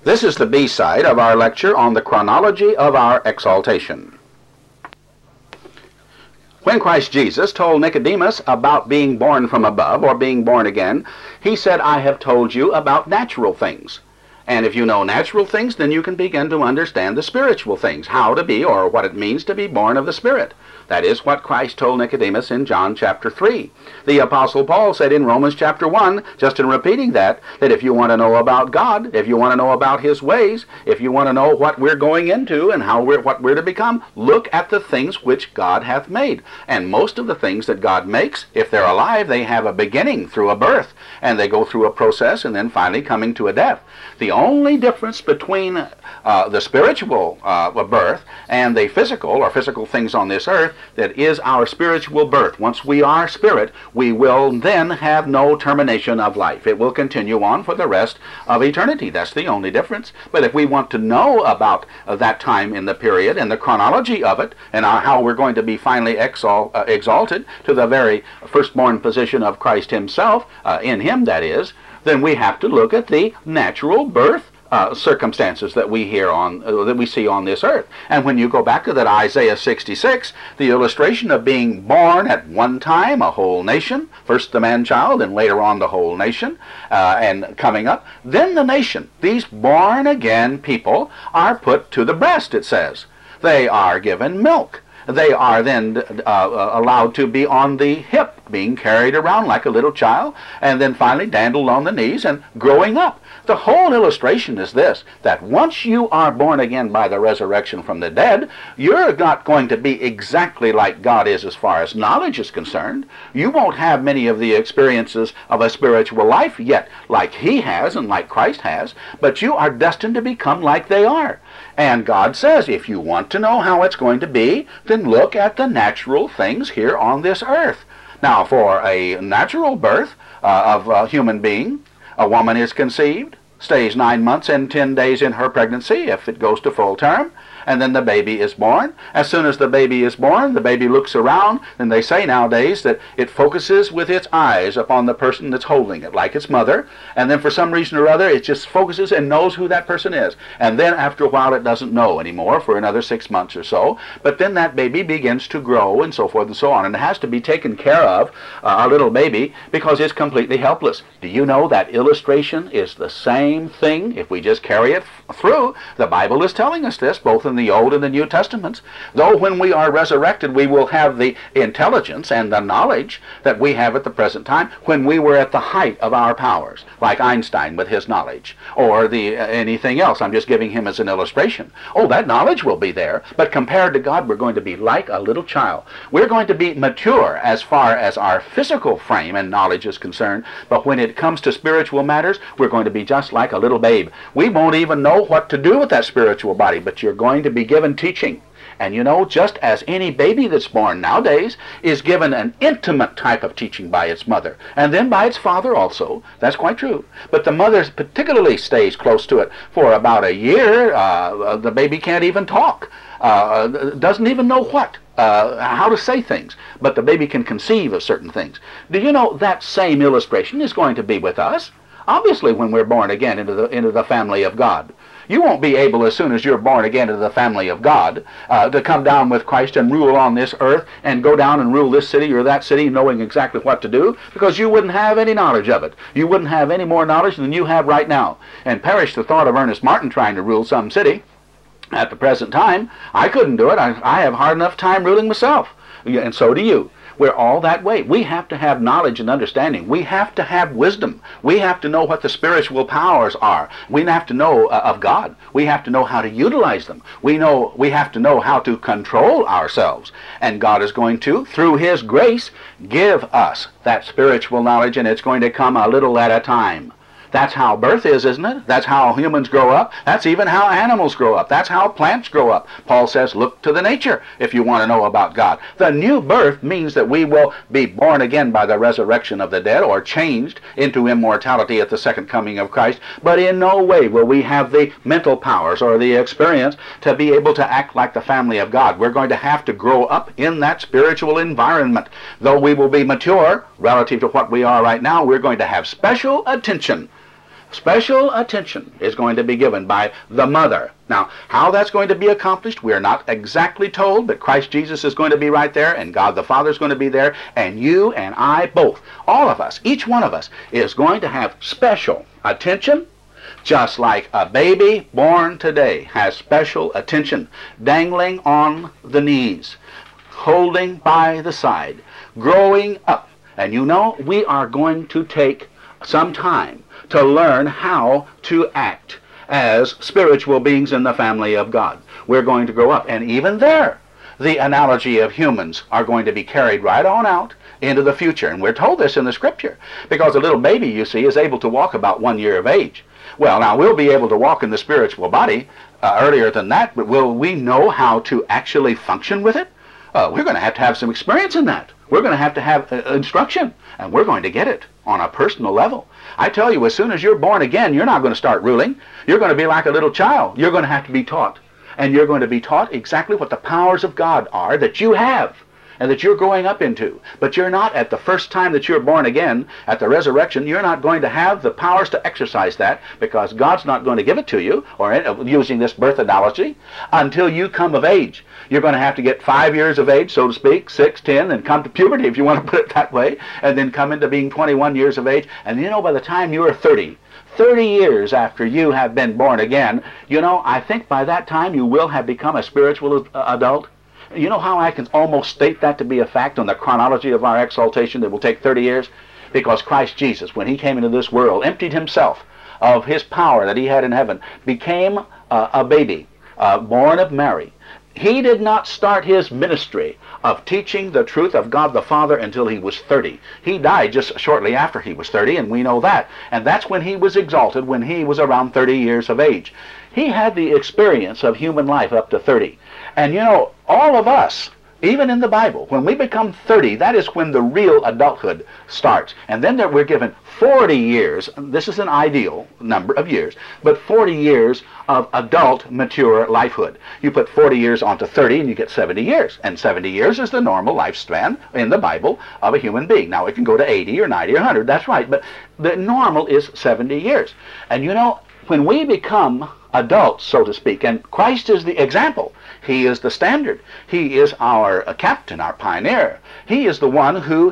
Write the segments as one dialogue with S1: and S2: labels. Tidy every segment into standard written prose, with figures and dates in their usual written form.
S1: This is the B-side of our lecture on the chronology of our exaltation. When Christ Jesus told Nicodemus about being born from above, or being born again, he said, I have told you about natural things. And if you know natural things, then you can begin to understand the spiritual things, how to be, or what it means to be born of the Spirit. That is what Christ told Nicodemus in John chapter 3. The Apostle Paul said in Romans chapter 1, just in repeating that if you want to know about God, if you want to know about His ways, if you want to know what we're going into and what we're to become, look at the things which God hath made. And most of the things that God makes, if they're alive, they have a beginning through a birth, and they go through a process and then finally coming to a death. The only difference between the spiritual birth and the physical things on this earth, that is our spiritual birth. Once we are spirit, we will then have no termination of life. It will continue on for the rest of eternity. That's the only difference. But if we want to know about that time in the period and the chronology of it, and how we're going to be finally exalted to the very firstborn position of Christ Himself, in Him that is, then we have to look at the natural birth circumstances that we see on this earth. And when you go back to that Isaiah 66, the illustration of being born at one time, a whole nation, first the man-child and later on the whole nation, and coming up, then the nation. These born-again people are put to the breast, it says. They are given milk. They are then allowed to be on the hip, being carried around like a little child, and then finally dandled on the knees and growing up. The whole illustration is this, that once you are born again by the resurrection from the dead, you're not going to be exactly like God is as far as knowledge is concerned. You won't have many of the experiences of a spiritual life yet like He has and like Christ has, but you are destined to become like they are. And God says, if you want to know how it's going to be, then look at the natural things here on this earth. Now, for a natural birth of a human being, a woman is conceived, stays 9 months and 10 days in her pregnancy if it goes to full term, and then the baby is born. As soon as the baby is born, the baby looks around, and they say nowadays that it focuses with its eyes upon the person that's holding it, like its mother, and then for some reason or other, it just focuses and knows who that person is. And then after a while, it doesn't know anymore for another 6 months or so, but then that baby begins to grow and so forth and so on, and it has to be taken care of, a little baby, because it's completely helpless. Do you know that illustration is the same thing if we just carry it through? The Bible is telling us this, both in the Old and the New Testaments. Though when we are resurrected, we will have the intelligence and the knowledge that we have at the present time when we were at the height of our powers, like Einstein with his knowledge, or anything else. I'm just giving him as an illustration. Oh, that knowledge will be there, but compared to God, we're going to be like a little child. We're going to be mature as far as our physical frame and knowledge is concerned, but when it comes to spiritual matters, we're going to be just like a little babe. We won't even know what to do with that spiritual body, but you're going to be given teaching. And you know, just as any baby that's born nowadays is given an intimate type of teaching by its mother, and then by its father also, that's quite true. But the mother particularly stays close to it for about a year. The baby can't even talk, doesn't even know how to say things, but the baby can conceive of certain things. Do you know that same illustration is going to be with us? Obviously, when we're born again into the family of God. You won't be able, as soon as you're born again into the family of God, to come down with Christ and rule on this earth and go down and rule this city or that city knowing exactly what to do, because you wouldn't have any knowledge of it. You wouldn't have any more knowledge than you have right now. And perish the thought of Ernest Martin trying to rule some city. At the present time, I couldn't do it. I have hard enough time ruling myself, and so do you. We're all that way. We have to have knowledge and understanding. We have to have wisdom. We have to know what the spiritual powers are. We have to know of God. We have to know how to utilize them. We have to know how to control ourselves. And God is going to, through His grace, give us that spiritual knowledge, and it's going to come a little at a time. That's how birth is, isn't it? That's how humans grow up. That's even how animals grow up. That's how plants grow up. Paul says, look to the nature if you want to know about God. The new birth means that we will be born again by the resurrection of the dead, or changed into immortality at the second coming of Christ. But in no way will we have the mental powers or the experience to be able to act like the family of God. We're going to have to grow up in that spiritual environment. Though we will be mature relative to what we are right now, we're going to have special attention Special attention is going to be given by the mother. Now, how that's going to be accomplished, we are not exactly told, but Christ Jesus is going to be right there, and God the Father is going to be there, and you and I both, all of us, each one of us, is going to have special attention, just like a baby born today has special attention, dangling on the knees, holding by the side, growing up. And you know, we are going to take some time to learn how to act as spiritual beings in the family of God. We're going to grow up, and even there, the analogy of humans are going to be carried right on out into the future. And we're told this in the Scripture, because a little baby, you see, is able to walk about 1 year of age. Well, now, we'll be able to walk in the spiritual body earlier than that, but will we know how to actually function with it? We're going to have some experience in that. We're going to have instruction, and we're going to get it on a personal level. I tell you, as soon as you're born again, you're not going to start ruling. You're going to be like a little child. You're going to have to be taught. And you're going to be taught exactly what the powers of God are that you have and that you're growing up into. But you're not, at the first time that you're born again, at the resurrection, you're not going to have the powers to exercise that, because God's not going to give it to you, or using this birth analogy, until you come of age. You're going to have to get 5 years of age, so to speak, 6, 10, and come to puberty, if you want to put it that way, and then come into being 21 years of age. And you know, by the time you are 30 years after you have been born again, you know, I think by that time you will have become a spiritual adult. You know how I can almost state that to be a fact on the chronology of our exaltation that will take 30 years? Because Christ Jesus, when he came into this world, emptied himself of his power that he had in heaven, became a baby, born of Mary. He did not start his ministry of teaching the truth of God the Father until he was 30. He died just shortly after he was 30, and we know that. And that's when he was exalted, when he was around 30 years of age. He had the experience of human life up to 30. And you know, all of us, even in the Bible, when we become 30, that is when the real adulthood starts. And then we're given 40 years, this is an ideal number of years, but 40 years of adult, mature lifehood. You put 40 years onto 30 and you get 70 years. And 70 years is the normal lifespan in the Bible of a human being. Now, it can go to 80 or 90 or 100, that's right, but the normal is 70 years. And you know, when we become adults, so to speak, and Christ is the example, he is the standard, he is our captain, our pioneer, he is the one who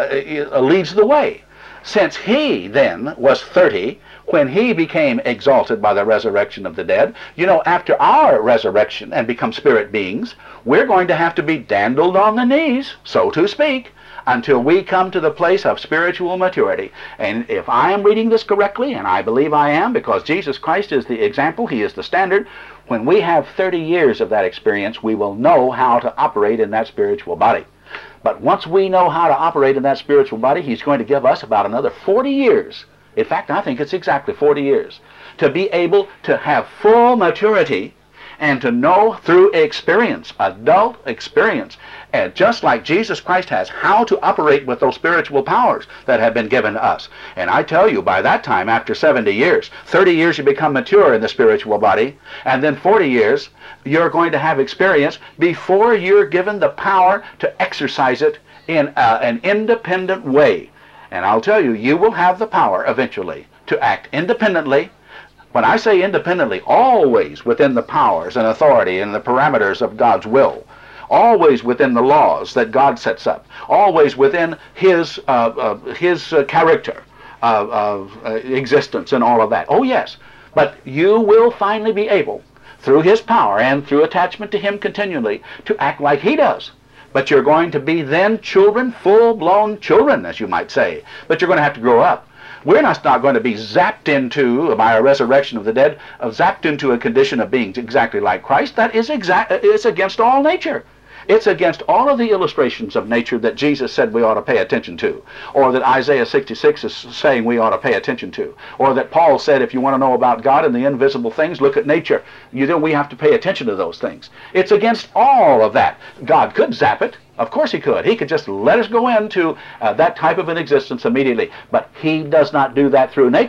S1: leads the way. Since he then was 30 when he became exalted by the resurrection of the dead, you know, after our resurrection and become spirit beings, we're going to have to be dandled on the knees, so to speak, until we come to the place of spiritual maturity. And if I am reading this correctly, and I believe I am, because Jesus Christ is the example, he is the standard, when we have 30 years of that experience, we will know how to operate in that spiritual body. But once we know how to operate in that spiritual body, he's going to give us about another 40 years. In fact, I think it's exactly 40 years to be able to have full maturity and to know through experience, adult experience, and just like Jesus Christ has, how to operate with those spiritual powers that have been given to us. And I tell you, by that time, after 70 years, 30 years you become mature in the spiritual body, and then 40 years you're going to have experience before you're given the power to exercise it in an independent way. And I'll tell you, you will have the power eventually to act independently. When I say independently, always within the powers and authority and the parameters of God's will, always within the laws that God sets up, always within his character of existence and all of that. Oh yes, but you will finally be able, through his power and through attachment to him continually, to act like he does. But you're going to be then children, full-blown children, as you might say. But you're going to have to grow up. We're not going to be zapped into, by a resurrection of the dead, zapped into a condition of being exactly like Christ. That is it's against all nature. It's against all of the illustrations of nature that Jesus said we ought to pay attention to, or that Isaiah 66 is saying we ought to pay attention to, or that Paul said if you want to know about God and the invisible things, look at nature. You know, we have to pay attention to those things. It's against all of that. God could zap it. Of course he could. He could just let us go into that type of an existence immediately. But he does not do that through nature.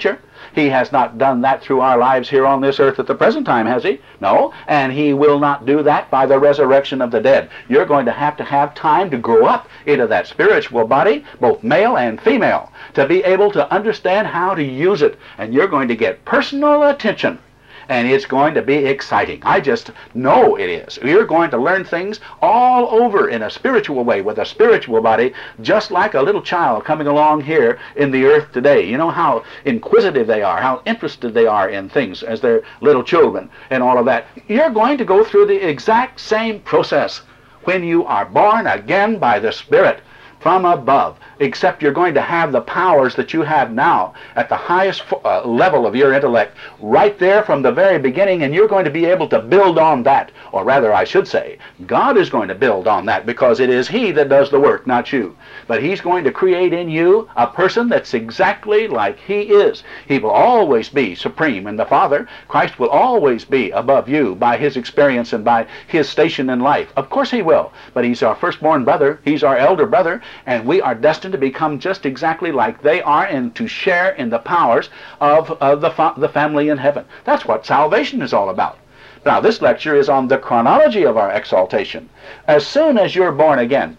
S1: He has not done that through our lives here on this earth at the present time, has he? No, and he will not do that by the resurrection of the dead. You're going to have time to grow up into that spiritual body, both male and female, to be able to understand how to use it. And you're going to get personal attention. And it's going to be exciting. I just know it is. You're going to learn things all over in a spiritual way with a spiritual body, just like a little child coming along here in the earth today. You know how inquisitive they are, how interested they are in things as they're little children and all of that. You're going to go through the exact same process when you are born again by the Spirit from above, except you're going to have the powers that you have now at the highest level of your intellect right there from the very beginning, and you're going to be able to build on that. Or rather, I should say, God is going to build on that, because it is He that does the work, not you. But He's going to create in you a person that's exactly like He is. He will always be supreme in the Father. Christ will always be above you by His experience and by His station in life. Of course He will, but He's our firstborn brother, He's our elder brother, and we are destined to become just exactly like they are and to share in the powers of the family in heaven. That's what salvation is all about. Now, this lecture is on the chronology of our exaltation. As soon as you're born again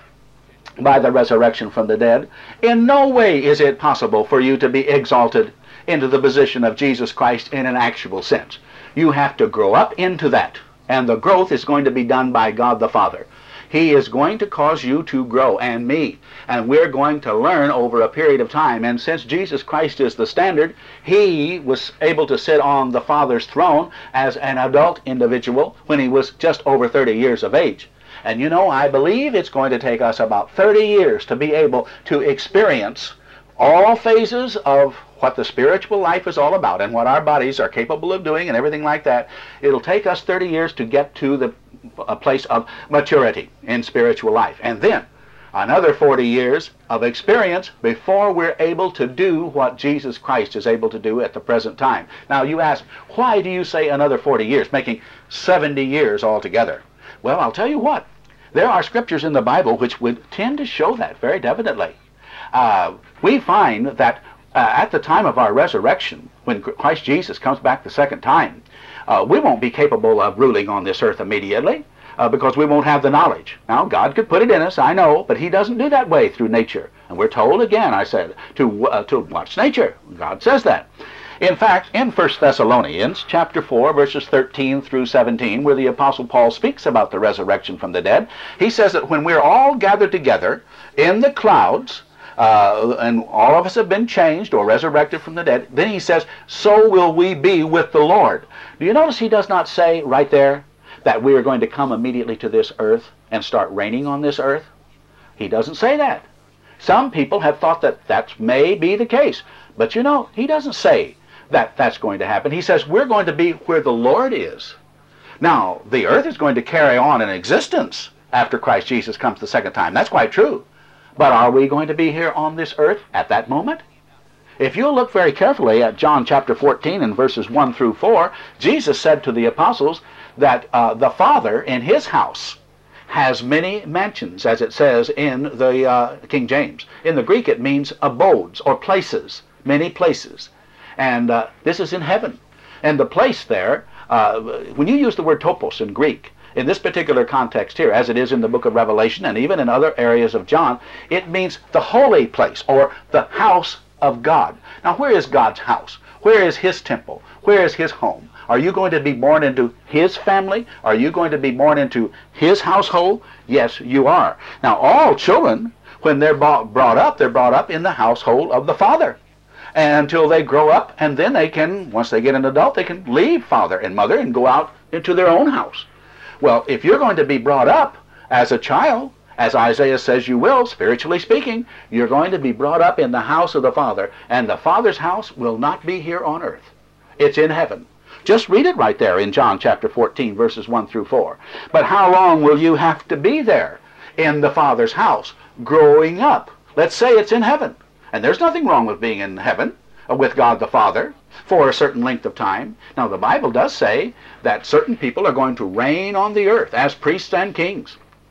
S1: by the resurrection from the dead, in no way is it possible for you to be exalted into the position of Jesus Christ in an actual sense. You have to grow up into that, and the growth is going to be done by God the Father. He is going to cause you to grow, and me. And we're going to learn over a period of time. And since Jesus Christ is the standard, He was able to sit on the Father's throne as an adult individual when He was just over 30 years of age. And you know, I believe it's going to take us about 30 years to be able to experience all phases of what the spiritual life is all about and what our bodies are capable of doing and everything like that. It'll take us 30 years to get to a place of maturity in spiritual life. And then another 40 years of experience before we're able to do what Jesus Christ is able to do at the present time. Now you ask, why do you say another 40 years, making 70 years altogether? Well, I'll tell you what. There are scriptures in the Bible which would tend to show that very definitely. We find that at the time of our resurrection, when Christ Jesus comes back the second time, we won't be capable of ruling on this earth immediately because we won't have the knowledge. Now, God could put it in us, I know, but He doesn't do that way through nature. And we're told, again, I said, to watch nature. God says that. In fact, in 1 Thessalonians chapter 4, verses 13 through 17, where the Apostle Paul speaks about the resurrection from the dead, he says that when we're all gathered together in the clouds, and all of us have been changed or resurrected from the dead, then he says, so will we be with the Lord. Do you notice he does not say right there that we are going to come immediately to this earth and start reigning on this earth? He doesn't say that. Some people have thought that that may be the case. But you know, he doesn't say that that's going to happen. He says we're going to be where the Lord is. Now, the earth is going to carry on in existence after Christ Jesus comes the second time. That's quite true. But are we going to be here on this earth at that moment? If you look very carefully at John chapter 14 and verses 1 through 4, Jesus said to the apostles that the Father in His house has many mansions, as it says in the King James. In the Greek it means abodes or places, many places. And this is in heaven. And the place there, when you use the word topos in Greek, in this particular context here, as it is in the book of Revelation and even in other areas of John, it means the holy place or the house of God. Now, where is God's house? Where is His temple? Where is His home? Are you going to be born into His family? Are you going to be born into His household? Yes, you are. Now, all children, when they're brought up in the household of the Father. And until they grow up, and then they can, once they get an adult, they can leave father and mother and go out into their own house. Well, if you're going to be brought up as a child, as Isaiah says you will, spiritually speaking, you're going to be brought up in the house of the Father, and the Father's house will not be here on earth. It's in heaven. Just read it right there in John chapter 14, verses 1 through 4. But how long will you have to be there in the Father's house, growing up? Let's say it's in heaven. And there's nothing wrong with being in heaven with God the Father for a certain length of time. Now, the Bible does say that certain people are going to reign on the earth as priests and kings.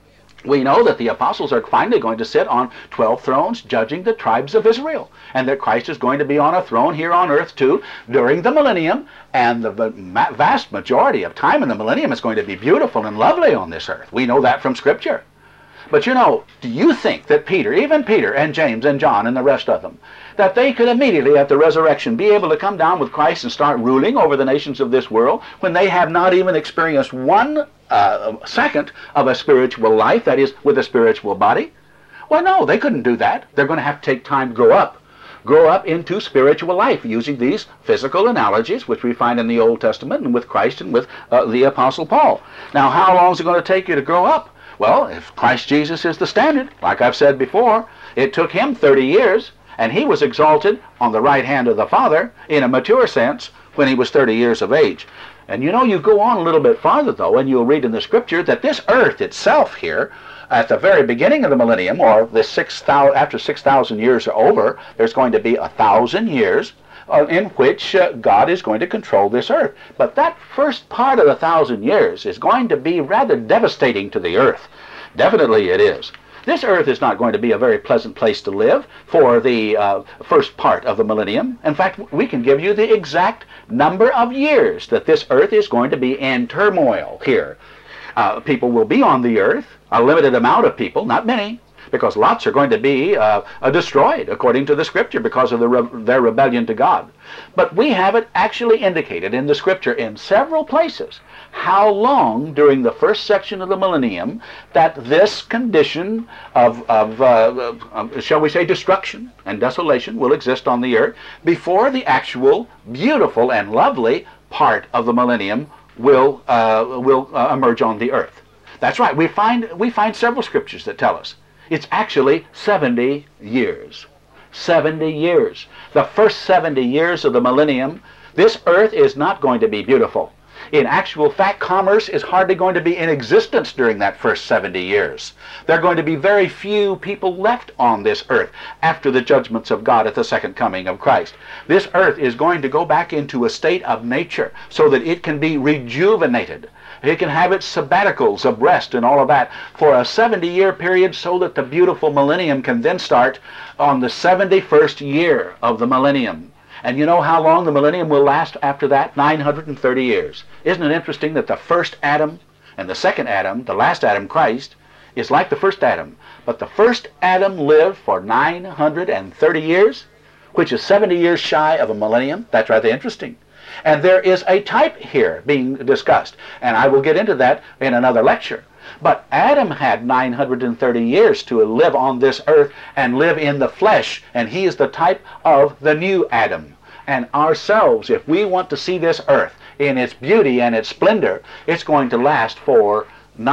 S1: We know that the apostles are finally going to sit on 12 thrones judging the tribes of Israel, and that Christ is going to be on a throne here on earth too during the millennium, and the vast majority of time in the millennium is going to be beautiful and lovely on this earth. We know that from Scripture. But you know, do you think that Peter, even Peter and James and John and the rest of them, that they could immediately at the resurrection be able to come down with Christ and start ruling over the nations of this world when they have not even experienced one second of a spiritual life, that is, with a spiritual body? Well, no, they couldn't do that. They're going to have to take time to grow up into spiritual life using these physical analogies which we find in the Old Testament and with Christ and with the Apostle Paul. Now, how long is it going to take you to grow up? Well, if Christ Jesus is the standard, like I've said before, it took him 30 years, and he was exalted on the right hand of the Father in a mature sense when he was 30 years of age. And you know, you go on a little bit farther, though, and you'll read in the Scripture that this earth itself here, at the very beginning of the millennium, or the after 6,000 years are over, there's going to be 1,000 years in which God is going to control this earth. But that first part of the 1,000 years is going to be rather devastating to the earth. Definitely it is. This earth is not going to be a very pleasant place to live for the first part of the millennium. In fact, we can give you the exact number of years that this earth is going to be in turmoil here. People will be on the earth, a limited amount of people, not many, because lots are going to be destroyed, according to the Scripture, because of their rebellion to God. But we have it actually indicated in the Scripture in several places how long during the first section of the millennium that this condition of shall we say, destruction and desolation will exist on the earth before the actual beautiful and lovely part of the millennium will emerge on the earth. That's right. We find several scriptures that tell us it's actually 70 years. 70 years. The first 70 years of the millennium, this earth is not going to be beautiful. In actual fact, commerce is hardly going to be in existence during that first 70 years. There are going to be very few people left on this earth after the judgments of God at the second coming of Christ. This earth is going to go back into a state of nature so that it can be rejuvenated. It can have its sabbaticals of rest and all of that for a 70-year period so that the beautiful millennium can then start on the 71st year of the millennium. And you know how long the millennium will last after that? 930 years. Isn't it interesting that the first Adam and the second Adam, the last Adam, Christ, is like the first Adam. But the first Adam lived for 930 years, which is 70 years shy of a millennium. That's rather interesting. And there is a type here being discussed, and I will get into that in another lecture. But Adam had 930 years to live on this earth and live in the flesh, and he is the type of the new Adam. And ourselves, if we want to see this earth in its beauty and its splendor, it's going to last for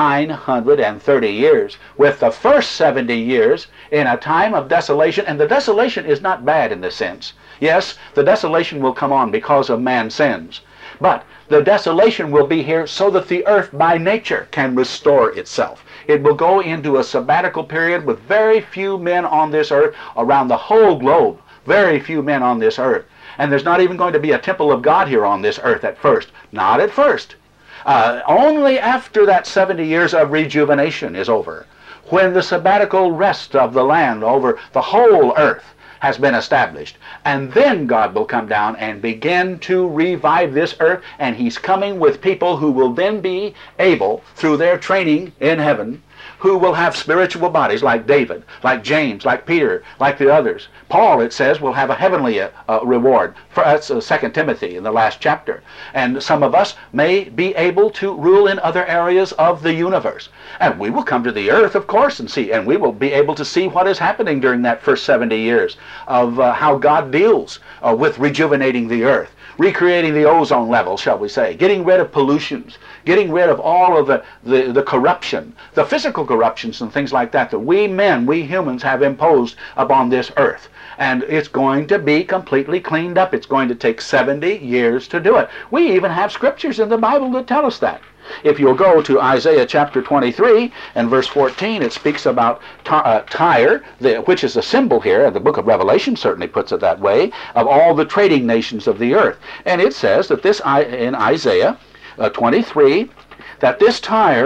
S1: 930 years, with the first 70 years in a time of desolation. And the desolation is not bad in this sense. Yes, the desolation will come on because of man's sins. But the desolation will be here so that the earth by nature can restore itself. It will go into a sabbatical period with very few men on this earth around the whole globe. Very few men on this earth. And there's not even going to be a temple of God here on this earth at first. Not at first. Only after that 70 years of rejuvenation is over, when the sabbatical rest of the land over the whole earth has been established. And then God will come down and begin to revive this earth, and he's coming with people who will then be able, through their training in heaven, who will have spiritual bodies like David, like James, like Peter, like the others. Paul, it says, will have a heavenly reward. That's 2 Timothy in the last chapter. And some of us may be able to rule in other areas of the universe. And we will come to the earth, of course, and see, and we will be able to see what is happening during that first 70 years of how God deals with rejuvenating the earth, recreating the ozone level, shall we say, getting rid of pollutions, getting rid of all of the corruption, the physical corruptions and things like that we men, we humans, have imposed upon this earth. And it's going to be completely cleaned up. It's going to take 70 years to do it. We even have scriptures in the Bible that tell us that. If you'll go to Isaiah chapter 23 and verse 14, it speaks about Tyre, which is a symbol here, and the book of Revelation certainly puts it that way, of all the trading nations of the earth. And it says that this, in Isaiah 23, that this Tyre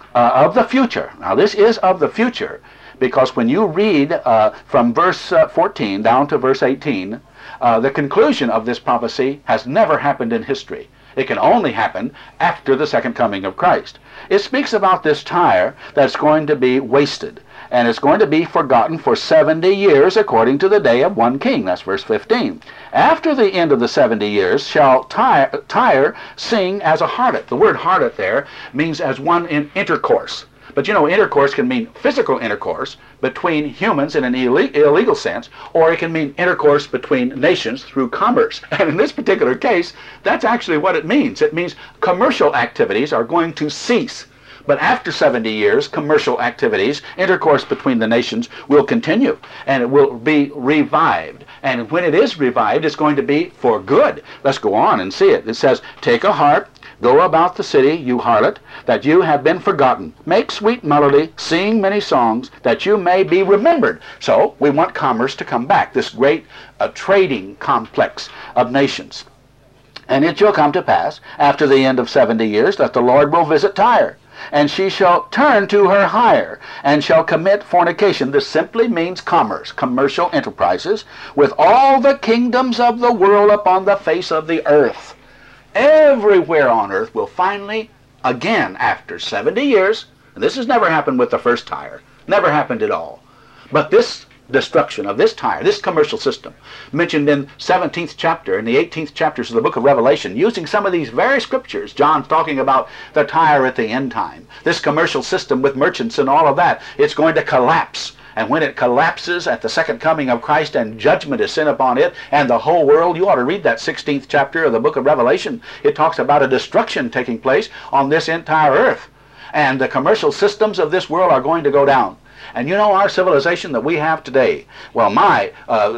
S1: of the future. Now this is of the future, because when you read from verse 14 down to verse 18, the conclusion of this prophecy has never happened in history. It can only happen after the second coming of Christ. It speaks about this Tyre that's going to be wasted, and it's going to be forgotten for 70 years according to the day of one king. That's verse 15. After the end of the 70 years shall Tyre sing as a harlot. The word harlot there means as one in intercourse. But you know, intercourse can mean physical intercourse between humans in an illegal sense, or it can mean intercourse between nations through commerce. And in this particular case, that's actually what it means. It means commercial activities are going to cease. But after 70 years, commercial activities, intercourse between the nations will continue, and it will be revived. And when it is revived, it's going to be for good. Let's go on and see it. It says, take a harp, go about the city, you harlot, that you have been forgotten. Make sweet melody, sing many songs, that you may be remembered. So we want commerce to come back, this great trading complex of nations. And it shall come to pass, after the end of 70 years, that the Lord will visit Tyre, and she shall turn to her hire, and shall commit fornication. This simply means commerce, commercial enterprises, with all the kingdoms of the world upon the face of the earth. Everywhere on earth will finally, again, after 70 years, and this has never happened with the first Tyre, never happened at all, but this destruction of this Tyre, this commercial system, mentioned in 17th chapter, in the 18th chapters of the book of Revelation, using some of these very scriptures. John's talking about the Tyre at the end time, this commercial system with merchants and all of that. It's going to collapse. And when it collapses at the second coming of Christ and judgment is sent upon it and the whole world, you ought to read that 16th chapter of the book of Revelation. It talks about a destruction taking place on this entire earth. And the commercial systems of this world are going to go down. And you know, our civilization that we have today, well, my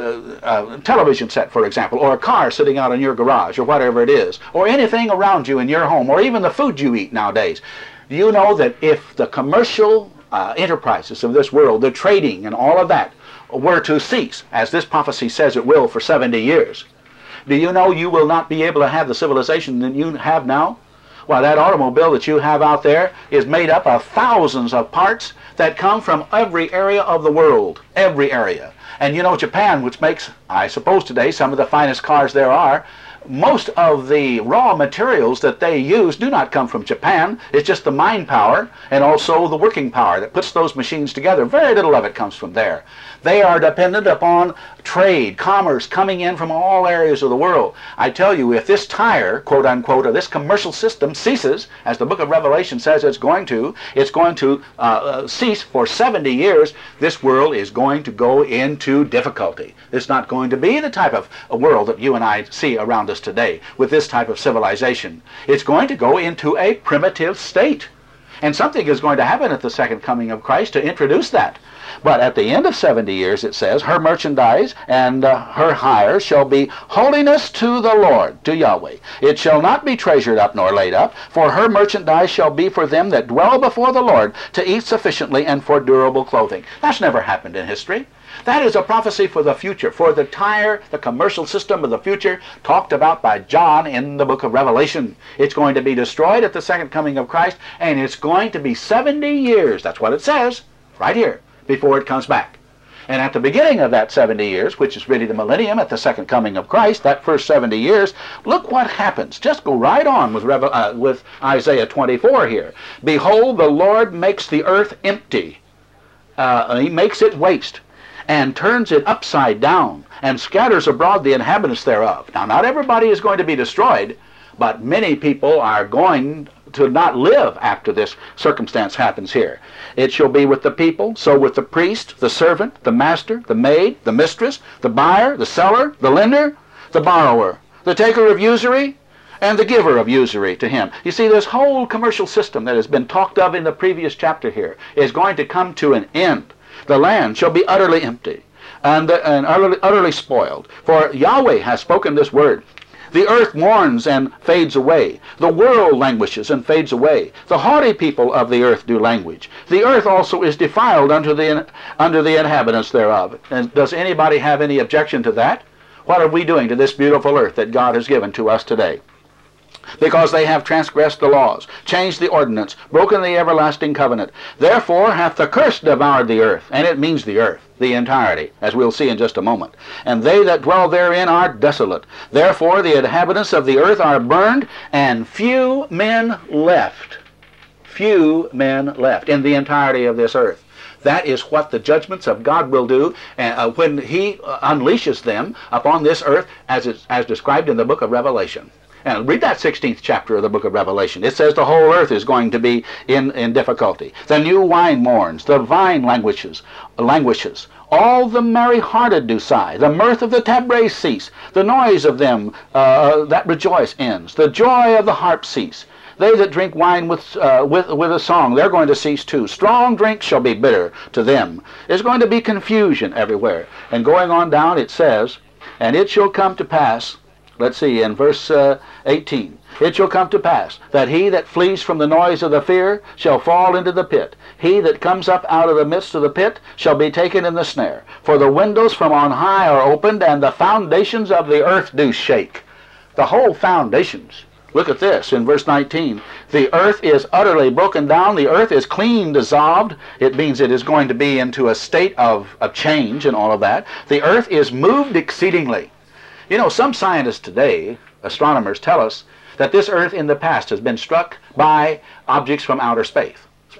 S1: television set, for example, or a car sitting out in your garage, or whatever it is, or anything around you in your home, or even the food you eat nowadays, you know that if the commercial enterprises of this world, the trading and all of that, were to cease, as this prophecy says it will for 70 years, do you know you will not be able to have the civilization that you have now? Well, that automobile that you have out there is made up of thousands of parts that come from every area of the world, every area. And you know, Japan, which makes, I suppose today, some of the finest cars there are, most of the raw materials that they use do not come from Japan. It's just the mind power and also the working power that puts those machines together. Very little of it comes from there. They are dependent upon trade, commerce coming in from all areas of the world. I tell you, if this Tyre, quote unquote, or this commercial system ceases, as the book of Revelation says it's going to cease for 70 years, this world is going to go into difficulty. It's not going to be the type of a world that you and I see around us today with this type of civilization. It's going to go into a primitive state. And something is going to happen at the second coming of Christ to introduce that. But at the end of 70 years, it says, her merchandise and her hire shall be holiness to the Lord, to Yahweh. It shall not be treasured up nor laid up, for her merchandise shall be for them that dwell before the Lord, to eat sufficiently and for durable clothing. That's never happened in history. That is a prophecy for the future, for the Tyre, the commercial system of the future, talked about by John in the book of Revelation. It's going to be destroyed at the second coming of Christ, and it's going to be 70 years. That's what it says, right here, before it comes back. And at the beginning of that 70 years, which is really the millennium at the second coming of Christ, that first 70 years, look what happens. Just go right on with Isaiah 24 here. Behold, the Lord makes the earth empty. He makes it waste, and turns it upside down, and scatters abroad the inhabitants thereof. Now, not everybody is going to be destroyed, but many people are going to not live after this circumstance happens here. It shall be with the people, so with the priest, the servant, the master, the maid, the mistress, the buyer, the seller, the lender, the borrower, the taker of usury, and the giver of usury to him. You see, this whole commercial system that has been talked of in the previous chapter here is going to come to an end. The land shall be utterly empty and utterly spoiled. For Yahweh has spoken this word. The earth mourns and fades away. The world languishes and fades away. The haughty people of the earth do language. The earth also is defiled under the inhabitants thereof. And does anybody have any objection to that? What are we doing to this beautiful earth that God has given to us today? because they have transgressed the laws, changed the ordinance, broken the everlasting covenant. Therefore hath the curse devoured the earth, and it means the earth, the entirety, as we'll see in just a moment. And they that dwell therein are desolate. Therefore the inhabitants of the earth are burned, and few men left. Few men left in the entirety of this earth. That is what the judgments of God will do when he unleashes them upon this earth as described in the book of Revelation. And read that 16th chapter of the book of Revelation. It says the whole earth is going to be in difficulty. The new wine mourns, the vine languishes. All the merry-hearted do sigh. The mirth of the tabrets cease. The noise of them that rejoice ends. The joy of the harp cease. They that drink wine with a song, they're going to cease too. Strong drink shall be bitter to them. There's going to be confusion everywhere. And going on down, it says, and it shall come to pass, let's see, in verse 18, it shall come to pass that he that flees from the noise of the fear shall fall into the pit. He that comes up out of the midst of the pit shall be taken in the snare. For the windows from on high are opened, and the foundations of the earth do shake. The whole foundations. Look at this in verse 19. The earth is utterly broken down. The earth is clean dissolved. It means it is going to be into a state of change and all of that. The earth is moved exceedingly. You know, some scientists today, astronomers, tell us that this earth in the past has been struck by objects from outer space.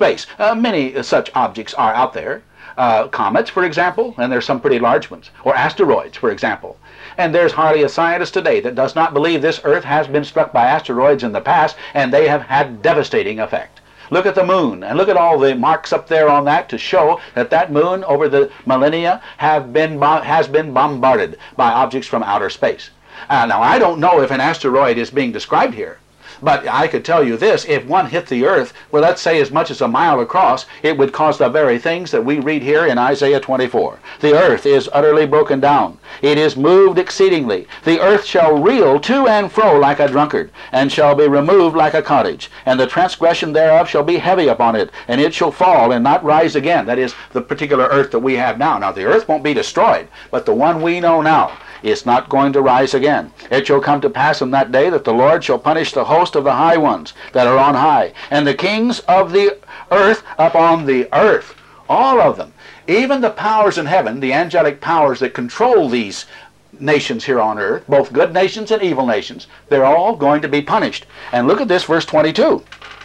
S1: Many such objects are out there. Comets, for example, and there's some pretty large ones. Or asteroids, for example. And there's hardly a scientist today that does not believe this earth has been struck by asteroids in the past, and they have had devastating effect. Look at the moon, and look at all the marks up there on that to show that that moon over the millennia has been bombarded by objects from outer space. Now, I don't know if an asteroid is being described here, but I could tell you this: if one hit the earth, well, let's say as much as a mile across, it would cause the very things that we read here in Isaiah 24. The earth is utterly broken down. It is moved exceedingly. The earth shall reel to and fro like a drunkard, and shall be removed like a cottage. And the transgression thereof shall be heavy upon it, and it shall fall and not rise again. That is the particular earth that we have now. Now, the earth won't be destroyed, but the one we know now is not going to rise again. It shall come to pass in that day that the Lord shall punish the host of the high ones that are on high, and the kings of the earth upon the earth, all of them, even the powers in heaven, the angelic powers that control these nations here on earth, both good nations and evil nations, they're all going to be punished. And look at this, verse 22.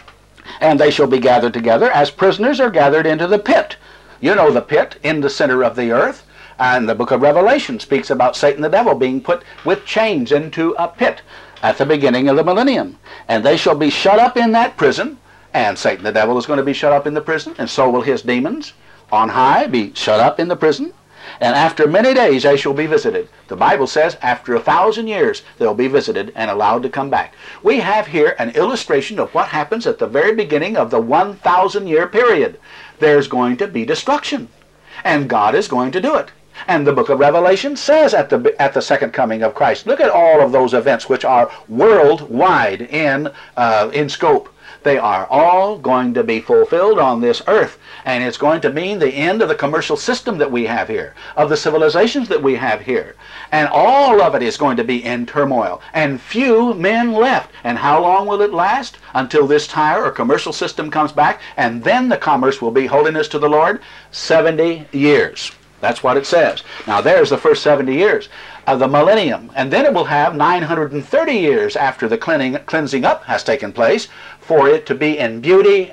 S1: And they shall be gathered together as prisoners are gathered into the pit. You know the pit in the center of the earth. And the book of Revelation speaks about Satan the devil being put with chains into a pit at the beginning of the millennium. And they shall be shut up in that prison, and Satan the devil is going to be shut up in the prison, and so will his demons on high be shut up in the prison. And after many days they shall be visited. The Bible says after 1,000 years they'll be visited and allowed to come back. We have here an illustration of what happens at the very beginning of the 1,000-year period. There's going to be destruction, and God is going to do it. And the book of Revelation says at the second coming of Christ, look at all of those events which are worldwide in scope. They are all going to be fulfilled on this earth. And it's going to mean the end of the commercial system that we have here, of the civilizations that we have here. And all of it is going to be in turmoil. And few men left. And how long will it last? Until this tire or commercial system comes back. And then the commerce will be holiness to the Lord. 70 years. That's what it says. Now there's the first 70 years of the millennium. And then it will have 930 years after the cleansing up has taken place for it to be in beauty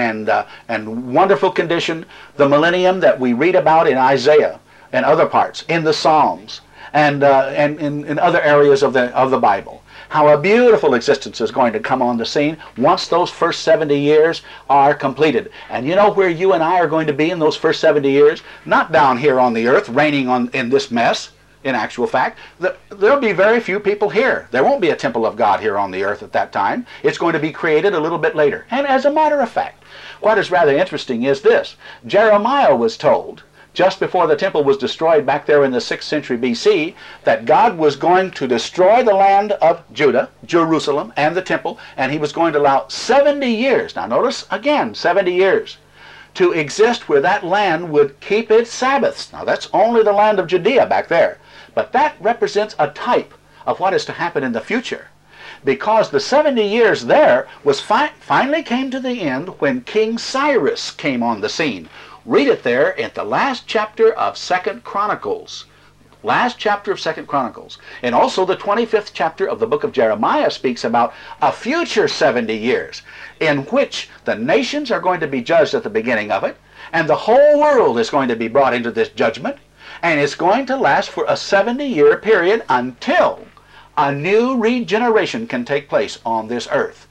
S1: and wonderful condition. The millennium that we read about in Isaiah and other parts, in the Psalms, and in other areas of the Bible. How a beautiful existence is going to come on the scene once those first 70 years are completed. And you know where you and I are going to be in those first 70 years? Not down here on the earth reigning in this mess. In actual fact, there'll be very few people here. There won't be a temple of God here on the earth at that time. It's going to be created a little bit later. And as a matter of fact, what is rather interesting is this. Jeremiah was told, just before the temple was destroyed back there in the 6th century BC, that God was going to destroy the land of Judah, Jerusalem, and the temple, and he was going to allow 70 years, now notice again, 70 years, to exist where that land would keep its Sabbaths. Now that's only the land of Judea back there. But that represents a type of what is to happen in the future. because the 70 years there was finally came to the end when King Cyrus came on the scene. Read it there at the last chapter of 2 Chronicles. Last chapter of 2 Chronicles. And also the 25th chapter of the book of Jeremiah speaks about a future 70 years in which the nations are going to be judged at the beginning of it, and the whole world is going to be brought into this judgment, and it's going to last for a 70-year period until a new regeneration can take place on this earth.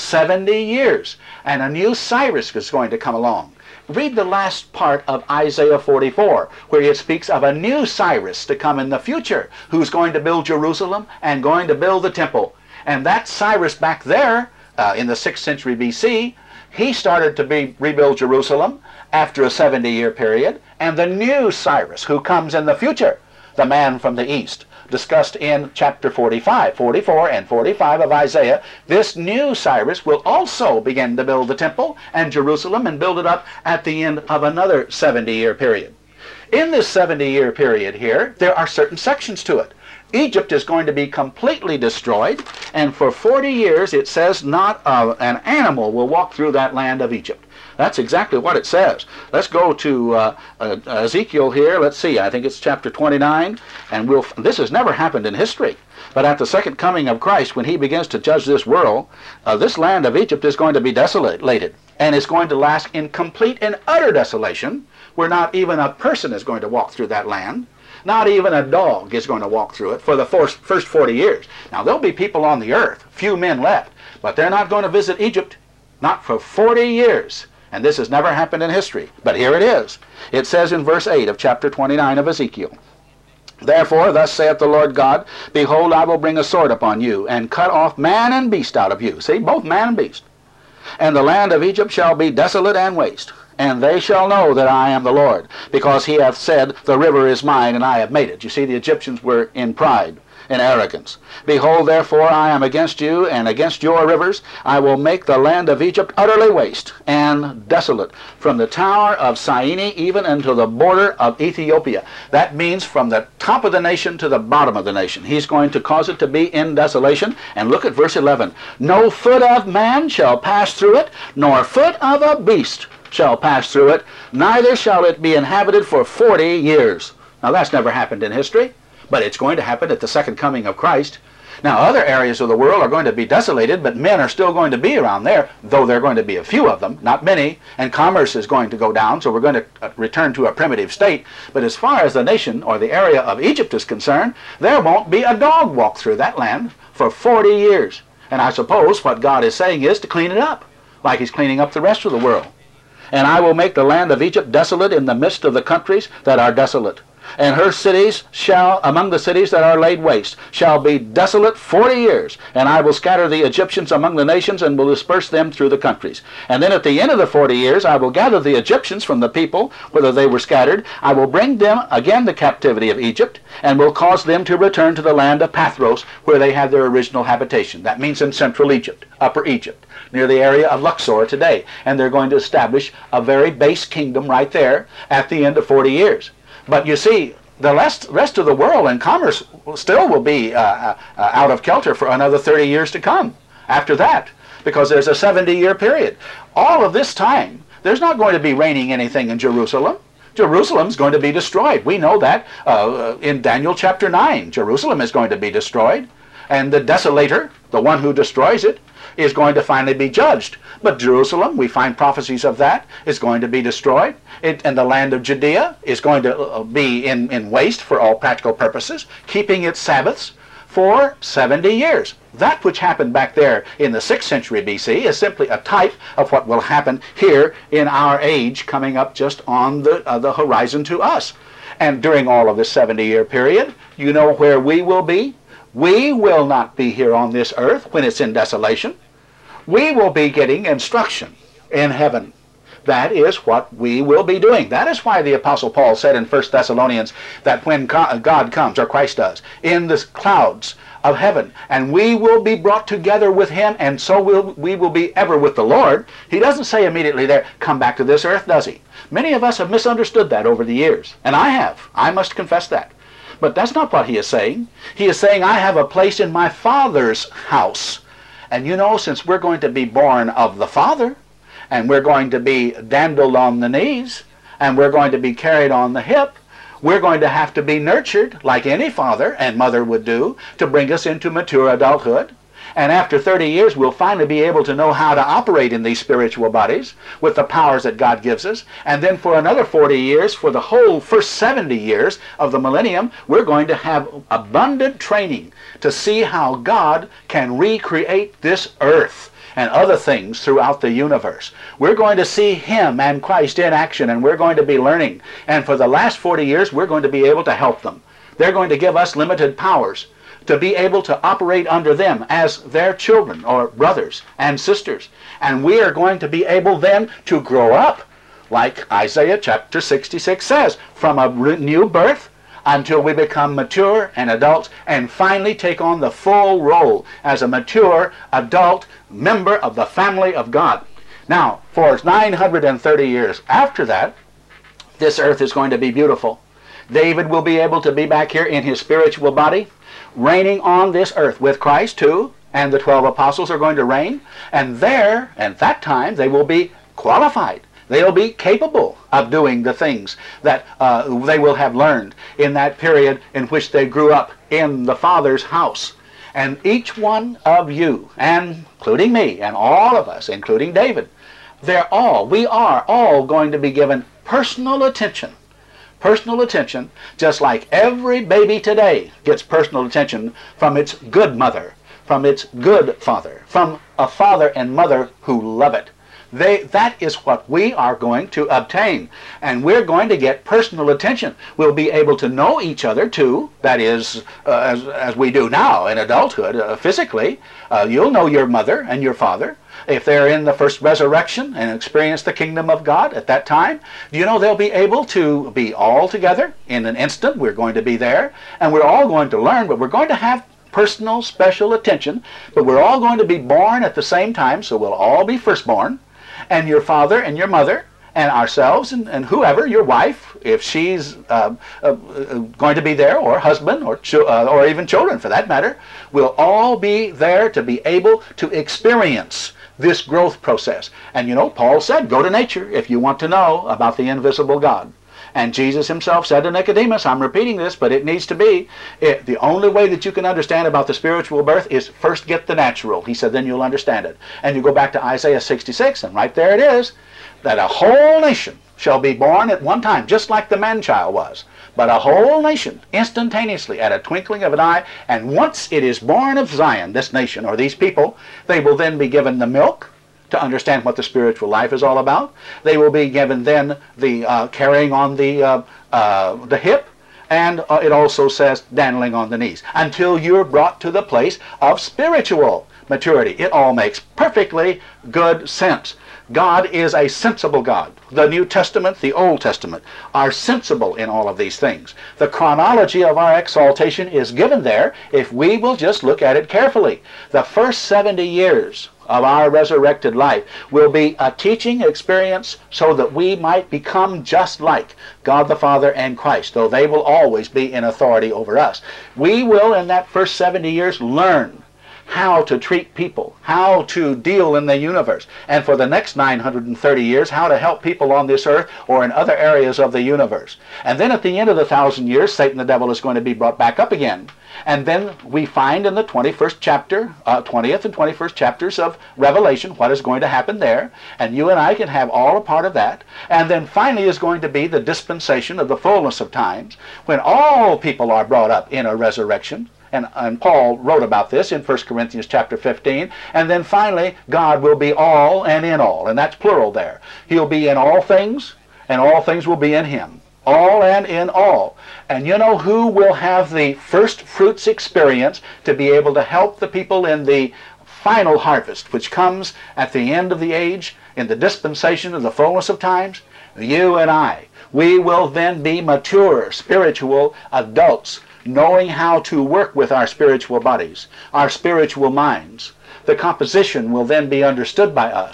S1: 70 years, and a new Cyrus is going to come along. Read the last part of Isaiah 44, where it speaks of a new Cyrus to come in the future, who's going to build Jerusalem and going to build the temple. And that Cyrus back there, in the 6th century BC, he started to rebuild Jerusalem after a 70-year period. And the new Cyrus, who comes in the future, the man from the east, discussed in chapter 45, 44, and 45 of Isaiah, this new Cyrus will also begin to build the temple and Jerusalem and build it up at the end of another 70-year period. In this 70-year period here, there are certain sections to it. Egypt is going to be completely destroyed, and for 40 years it says not an animal will walk through that land of Egypt. That's exactly what it says. Let's go to Ezekiel here. Let's see, I think it's chapter 29, and this has never happened in history. But at the second coming of Christ, when he begins to judge this world, this land of Egypt is going to be desolated, and it's going to last in complete and utter desolation, where not even a person is going to walk through that land. Not even a dog is going to walk through it for the first 40 years. Now, there'll be people on the earth, few men left, but they're not going to visit Egypt, not for 40 years. And this has never happened in history. But here it is. It says in verse 8 of chapter 29 of Ezekiel, "Therefore, thus saith the Lord God, Behold, I will bring a sword upon you, and cut off man and beast out of you." See, both man and beast. "And the land of Egypt shall be desolate and waste. And they shall know that I am the Lord, because he hath said, The river is mine, and I have made it." You see, the Egyptians were in pride and arrogance. "Behold, therefore, I am against you, and against your rivers. I will make the land of Egypt utterly waste and desolate, from the tower of Syene even unto the border of Ethiopia." That means from the top of the nation to the bottom of the nation. He's going to cause it to be in desolation. And look at verse 11. "No foot of man shall pass through it, nor foot of a beast shall pass through it, neither shall it be inhabited for 40 years. Now, that's never happened in history, but it's going to happen at the second coming of Christ. Now, other areas of the world are going to be desolated, but men are still going to be around there, though there are going to be a few of them, not many, and commerce is going to go down, so we're going to return to a primitive state. But as far as the nation or the area of Egypt is concerned, there won't be a dog walk through that land for 40 years. And I suppose what God is saying is to clean it up, like he's cleaning up the rest of the world. "And I will make the land of Egypt desolate in the midst of the countries that are desolate. And her cities shall, among the cities that are laid waste, shall be desolate 40 years. And I will scatter the Egyptians among the nations, and will disperse them through the countries. And then at the end of the 40 years, I will gather the Egyptians from the people, whither they were scattered. I will bring them again the captivity of Egypt, and will cause them to return to the land of Pathros, where they had their original habitation." That means in central Egypt, upper Egypt, near the area of Luxor today. And they're going to establish a very base kingdom right there at the end of 40 years. But you see, the rest of the world and commerce still will be out of kilter for another 30 years to come after that, because there's a 70-year period. All of this time, there's not going to be raining anything in Jerusalem. Jerusalem's going to be destroyed. We know that in Daniel chapter 9. Jerusalem is going to be destroyed, and the desolator, the one who destroys it, is going to finally be judged. But Jerusalem, we find prophecies of that, is going to be destroyed. And the land of Judea is going to be in waste for all practical purposes, keeping its Sabbaths for 70 years. That which happened back there in the 6th century BC is simply a type of what will happen here in our age, coming up just on the horizon to us. And during all of this 70-year period, you know where we will be? We will not be here on this earth when it's in desolation. We will be getting instruction in heaven. That is what we will be doing. That is why the Apostle Paul said in 1 Thessalonians that when God comes, or Christ does, in the clouds of heaven, and we will be brought together with him, and so we will be ever with the Lord. He doesn't say immediately there, come back to this earth, does he? Many of us have misunderstood that over the years, and I have. I must confess that. But that's not what he is saying. He is saying, I have a place in my Father's house And you know, since we're going to be born of the Father, and we're going to be dandled on the knees, and we're going to be carried on the hip, we're going to have to be nurtured like any father and mother would do to bring us into mature adulthood. And after 30 years, we'll finally be able to know how to operate in these spiritual bodies with the powers that God gives us. And then for another 40 years, for the whole first 70 years of the millennium, we're going to have abundant training to see how God can recreate this earth and other things throughout the universe. We're going to see Him and Christ in action, and we're going to be learning. And for the last 40 years, we're going to be able to help them. They're going to give us limited powers to be able to operate under them as their children or brothers and sisters. And we are going to be able then to grow up, like Isaiah chapter 66 says, from a new birth until we become mature and adults and finally take on the full role as a mature adult member of the family of God. Now, for 930 years after that, this earth is going to be beautiful. David will be able to be back here in his spiritual body, reigning on this earth with Christ too, and the 12 apostles are going to reign. And there, at that time, they will be qualified. They'll be capable of doing the things that they will have learned in that period in which they grew up in the Father's house. And each one of you, and including me, and all of us, including David, we are all going to be given personal attention. Personal attention, just like every baby today gets personal attention from its good mother, from its good father, from a father and mother who love it. That is what we are going to obtain. And we're going to get personal attention. We'll be able to know each other too. That is, as we do now in adulthood, physically. You'll know your mother and your father. If they're in the first resurrection and experience the kingdom of God at that time, you know they'll be able to be all together in an instant. We're going to be there. And we're all going to learn, but we're going to have personal, special attention. But we're all going to be born at the same time, so we'll all be firstborn. And your father and your mother and ourselves and whoever, your wife, if she's going to be there, or husband, or even children for that matter, will all be there to be able to experience this growth process. And you know, Paul said, go to nature if you want to know about the invisible God. And Jesus himself said to Nicodemus, I'm repeating this, but it needs to be, the only way that you can understand about the spiritual birth is first get the natural. He said, then you'll understand it. And you go back to Isaiah 66, and right there it is, that a whole nation shall be born at one time, just like the man-child was. But a whole nation, instantaneously, at a twinkling of an eye, and once it is born of Zion, this nation, or these people, they will then be given the milk, to understand what the spiritual life is all about. They will be given then the carrying on the hip, and it also says dandling on the knees, until you're brought to the place of spiritual maturity. It all makes perfectly good sense. God is a sensible God. The New Testament, the Old Testament, are sensible in all of these things. The chronology of our exaltation is given there if we will just look at it carefully. The first 70 years of our resurrected life will be a teaching experience so that we might become just like God the Father and Christ, though they will always be in authority over us. We will, in that first 70 years, learn how to treat people, how to deal in the universe, and for the next 930 years, how to help people on this earth or in other areas of the universe. And then at the end of the 1,000 years, Satan the devil is going to be brought back up again. And then we find in the 21st chapter, 20th and 21st chapters of Revelation what is going to happen there. And you and I can have all a part of that. And then finally is going to be the dispensation of the fullness of times, when all people are brought up in a resurrection. And Paul wrote about this in 1 Corinthians chapter 15. And then finally, God will be all and in all. And that's plural there. He'll be in all things, and all things will be in him. All and in all. And you know who will have the first fruits experience to be able to help the people in the final harvest, which comes at the end of the age, in the dispensation of the fullness of times? You and I. We will then be mature spiritual adults, knowing how to work with our spiritual bodies, our spiritual minds. The composition will then be understood by us.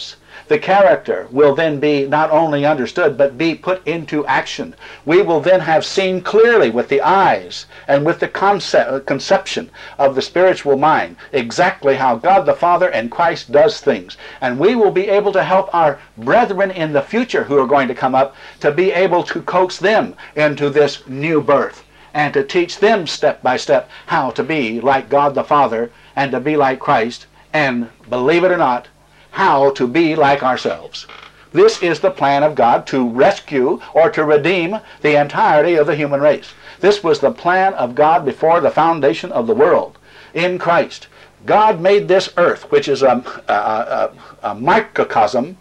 S2: the character will then be not only understood, but be put into action. We will then have seen clearly with the eyes and with the conception of the spiritual mind exactly how God the Father and Christ does things. And we will be able to help our brethren in the future who are going to come up to be able to coax them into this new birth and to teach them step by step how to be like God the Father and to be like Christ, and, believe it or not, how to be like ourselves. This is the plan of God to rescue or to redeem the entirety of the human race. This was the plan of God before the foundation of the world. In Christ, God made this earth, which is a microcosm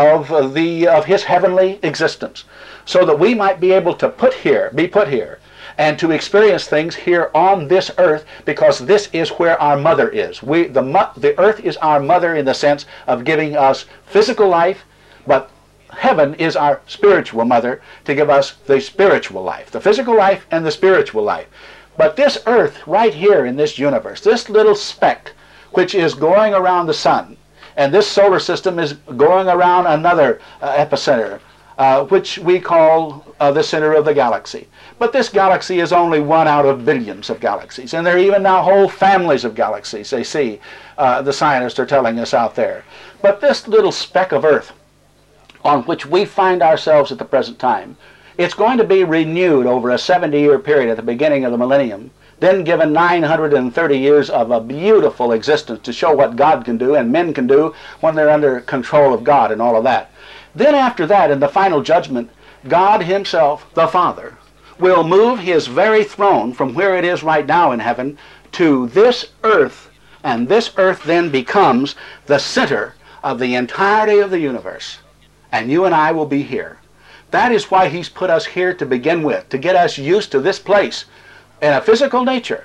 S2: of His heavenly existence, so that we might be able to be put here, and to experience things here on this earth, because this is where our mother is. The earth is our mother in the sense of giving us physical life, but heaven is our spiritual mother to give us the spiritual life, the physical life and the spiritual life. But this earth right here in this universe, this little speck which is going around the sun, and this solar system is going around another epicenter, which we call the center of the galaxy. But this galaxy is only one out of billions of galaxies, and there are even now whole families of galaxies, they see, the scientists are telling us out there. But this little speck of Earth on which we find ourselves at the present time, it's going to be renewed over a 70-year period at the beginning of the millennium, then given 930 years of a beautiful existence to show what God can do and men can do when they're under control of God and all of that. Then after that, in the final judgment, God Himself, the Father, will move His very throne from where it is right now in heaven to this earth, and this earth then becomes the center of the entirety of the universe. And you and I will be here. That is why He's put us here to begin with, to get us used to this place in a physical nature,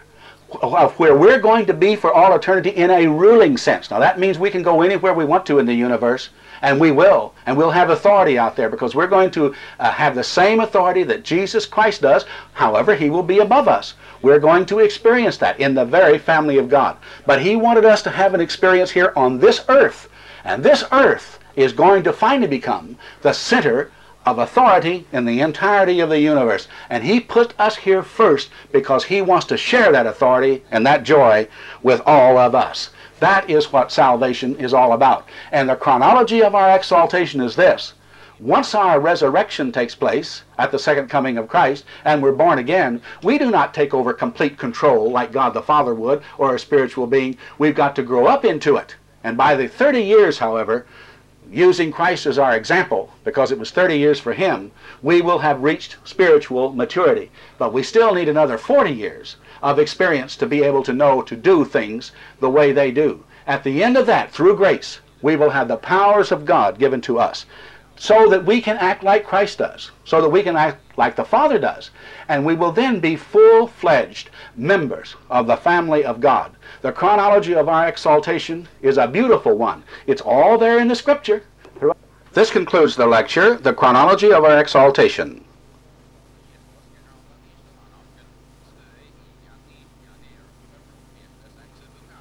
S2: where we're going to be for all eternity in a ruling sense. Now that means we can go anywhere we want to in the universe, and we will, and we'll have authority out there, because we're going to have the same authority that Jesus Christ does. However, He will be above us. We're going to experience that in the very family of God. But He wanted us to have an experience here on this earth, and this earth is going to finally become the center of authority in the entirety of the universe. And He put us here first because He wants to share that authority and that joy with all of us. That is what salvation is all about. And the chronology of our exaltation is this. Once our resurrection takes place at the second coming of Christ and we're born again, we do not take over complete control like God the Father would, or a spiritual being. We've got to grow up into it. And by the 30 years, however, using Christ as our example, because it was 30 years for Him, we will have reached spiritual maturity. But we still need another 40 years of experience to be able to know to do things the way they do. At the end of that, through grace, we will have the powers of God given to us, so that we can act like Christ does, so that we can act like the Father does, and we will then be full-fledged members of the family of God. The chronology of our exaltation is a beautiful one. It's all there in the Scripture. This concludes the lecture, The Chronology of Our Exaltation.